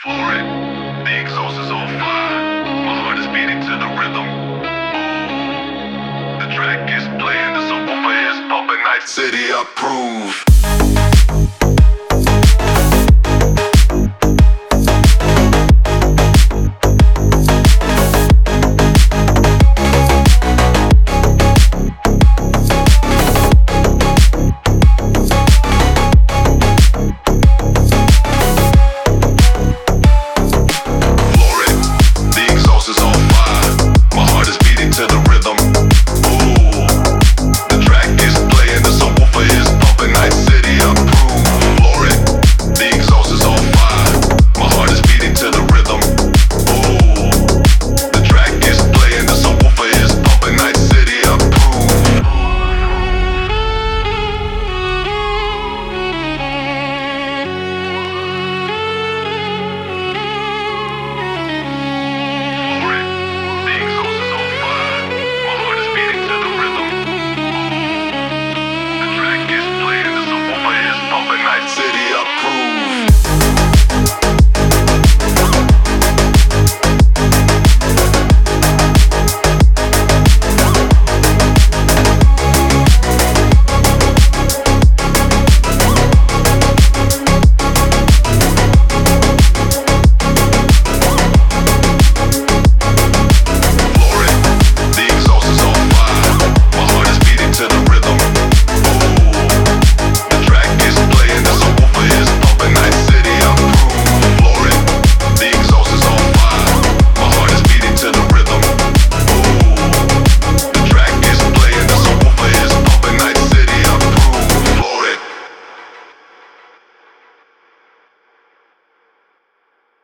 for it. The exhaust is on fire. My heart is beating to the rhythm. Ooh. The track is playing, the subwoofer is pumping. Night City approve.